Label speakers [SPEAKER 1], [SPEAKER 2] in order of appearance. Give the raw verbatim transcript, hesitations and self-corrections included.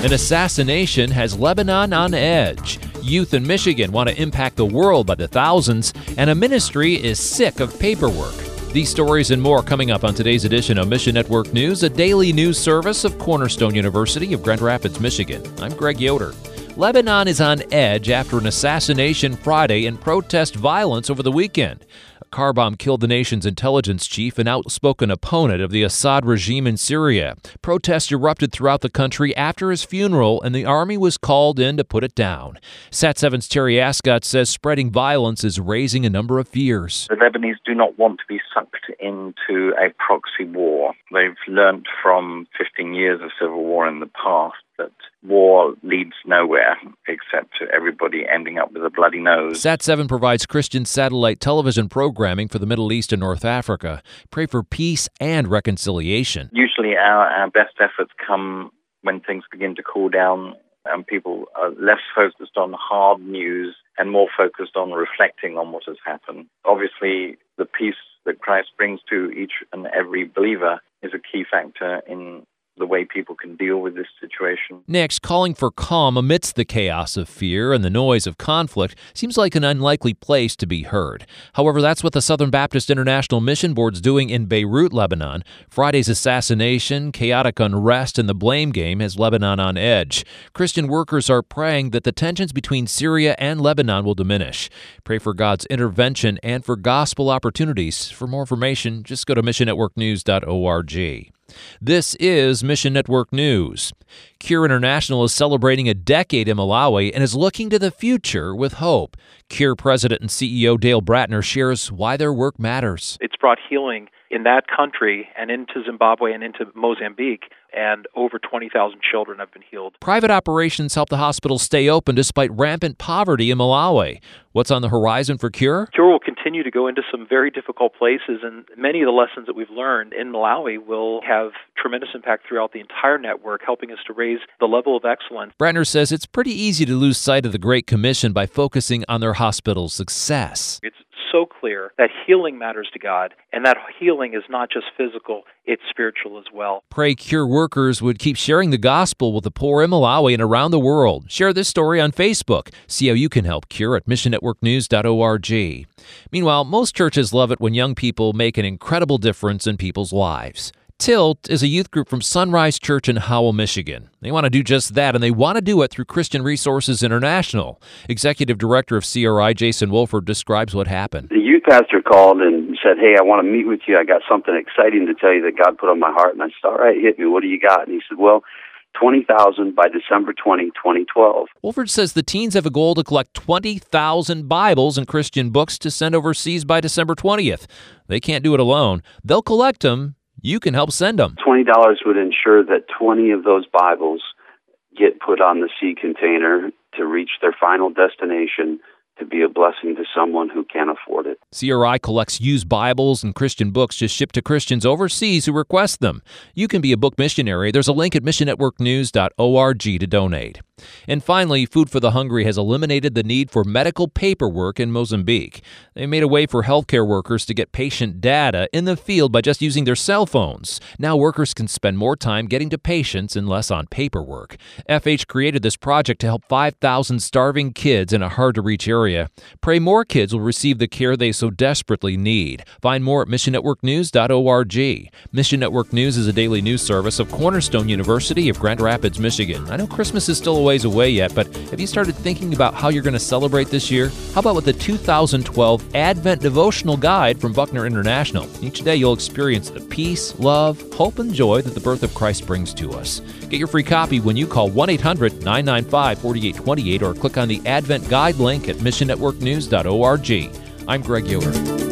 [SPEAKER 1] An assassination has Lebanon on edge. Youth in Michigan want to impact the world by the thousands, and a ministry is sick of paperwork. These stories and more coming up on today's edition of Mission Network News, a daily news service of Cornerstone University of Grand Rapids, Michigan. I'm Greg Yoder. Lebanon is on edge after an assassination Friday and protest violence over the weekend. A car bomb killed the nation's intelligence chief, an outspoken opponent of the Assad regime in Syria. Protests erupted throughout the country after his funeral, and the army was called in to put it down. Sat seven's Terry Ascott says spreading violence is raising a number of fears.
[SPEAKER 2] The Lebanese do not want to be sucked into a proxy war. They've learnt from fifteen years of civil war in the past that war leads nowhere except to everybody ending up with a bloody nose.
[SPEAKER 1] Sat seven provides Christian satellite television programming for the Middle East and North Africa. Pray for peace and reconciliation.
[SPEAKER 2] Usually our, our best efforts come when things begin to cool down and people are less focused on hard news and more focused on reflecting on what has happened. Obviously, the peace that Christ brings to each and every believer is a key factor in the way people can deal with this situation.
[SPEAKER 1] Next, calling for calm amidst the chaos of fear and the noise of conflict seems like an unlikely place to be heard. However, that's what the Southern Baptist International Mission Board's doing in Beirut, Lebanon. Friday's assassination, chaotic unrest, and the blame game has Lebanon on edge. Christian workers are praying that the tensions between Syria and Lebanon will diminish. Pray for God's intervention and for gospel opportunities. For more information, just go to mission network news dot org. This is Mission Network News. Cure International is celebrating a decade in Malawi and is looking to the future with hope. Cure President and C E O Dale Bratner shares why their work matters.
[SPEAKER 3] It's brought healing in that country and into Zimbabwe and into Mozambique, and over twenty thousand children have been healed.
[SPEAKER 1] Private operations help the hospital stay open despite rampant poverty in Malawi. What's on the horizon for Cure?
[SPEAKER 3] Cure will continue to go into some very difficult places, and many of the lessons that we've learned in Malawi will have tremendous impact throughout the entire network, helping us to raise the level of excellence.
[SPEAKER 1] Bratner says it's pretty easy to lose sight of the Great Commission by focusing on their hospital's success.
[SPEAKER 3] It's so clear that healing matters to God, and that healing is not just physical, it's spiritual as well.
[SPEAKER 1] Pray Cure workers would keep sharing the gospel with the poor in Malawi and around the world. Share this story on Facebook. See how you can help Cure at mission network news dot org. Meanwhile, most churches love it when young people make an incredible difference in people's lives. Tilt is a youth group from Sunrise Church in Howell, Michigan. They want to do just that, and they want to do it through Christian Resources International. Executive Director of C R I, Jason Wolford, describes what happened.
[SPEAKER 4] The youth pastor called and said, hey, I want to meet with you. I got something exciting to tell you that God put on my heart. And I said, all right, hit me. What do you got? And he said, well, twenty thousand by December twentieth, twenty twelve.
[SPEAKER 1] Wolford says the teens have a goal to collect twenty thousand Bibles and Christian books to send overseas by December twentieth. They can't do it alone. They'll collect them. You can help send them.
[SPEAKER 4] twenty dollars would ensure that twenty of those Bibles get put on the sea container to reach their final destination, to be a blessing to someone who can't afford it.
[SPEAKER 1] C R I collects used Bibles and Christian books just shipped to Christians overseas who request them. You can be a book missionary. There's a link at mission network news dot org to donate. And finally, Food for the Hungry has eliminated the need for medical paperwork in Mozambique. They made a way for healthcare workers to get patient data in the field by just using their cell phones. Now workers can spend more time getting to patients and less on paperwork. F H created this project to help five thousand starving kids in a hard-to-reach area. Pray more kids will receive the care they so desperately need. Find more at mission network news dot org. Mission Network News is a daily news service of Cornerstone University of Grand Rapids, Michigan. I know Christmas is still a ways away yet, but have you started thinking about how you're going to celebrate this year? How about with the two thousand twelve Advent Devotional Guide from Buckner International? Each day you'll experience the peace, love, hope, and joy that the birth of Christ brings to us. Get your free copy when you call one eight hundred nine nine five four eight two eight or click on the Advent Guide link at mission network news dot org. I'm Greg Yoder.